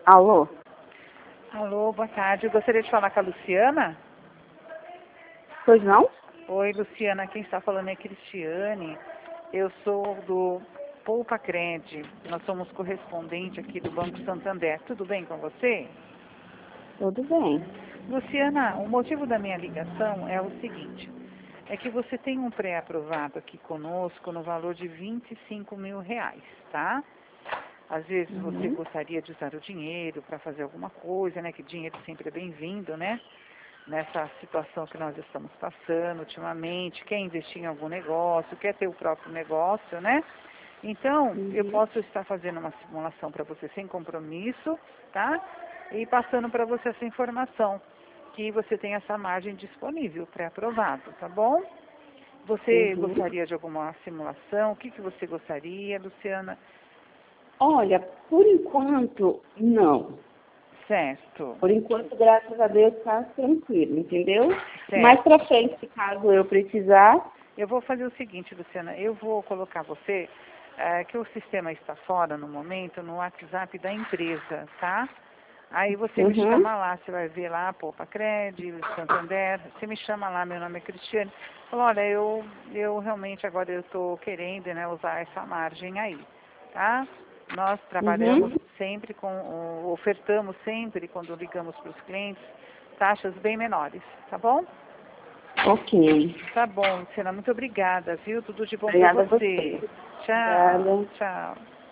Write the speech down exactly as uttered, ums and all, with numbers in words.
Alô? Alô, boa tarde. Eu gostaria de falar com a Luciana. Pois não? Oi, Luciana. Quem está falando é Cristiane. Eu sou do Poupa Cred. Nós somos correspondente aqui do Banco Santander. Tudo bem com você? Tudo bem. Luciana, o motivo da minha ligação é o seguinte. É que você tem um pré-aprovado aqui conosco no valor de vinte e cinco mil reais, tá? Às vezes você Uhum. gostaria de usar o dinheiro para fazer alguma coisa, né? Que dinheiro sempre é bem-vindo, né? Nessa situação que nós estamos passando ultimamente, quer investir em algum negócio, quer ter o próprio negócio, né? Então, eu Uhum. posso estar fazendo uma simulação para você sem compromisso, tá? E passando para você essa informação, que você tem essa margem disponível, pré-aprovado, tá bom? Você Uhum. gostaria de alguma simulação? O que, que você gostaria, Luciana? Olha, por enquanto, não. Certo, Por enquanto, graças a Deus, está tranquilo, entendeu? Mais certo. pra frente, caso eu precisar. Eu vou fazer o seguinte, Luciana, eu vou colocar você, eh, que o sistema está fora no momento, no WhatsApp da empresa, tá? Aí você me Uhum. chama lá, você vai ver lá, Poupa Cred, Santander, você me chama lá, meu nome é Cristiane. Fala, olha, eu, eu realmente agora eu estou querendo, né, usar essa margem aí, tá? Nós trabalhamos Uhum. sempre com, o- ofertamos sempre, quando ligamos para os clientes, taxas bem menores, tá bom? Ok. Tá bom, Luciana, muito obrigada, viu? Tudo de bom para Obrigada a você. você. Tchau, Obrigada. tchau.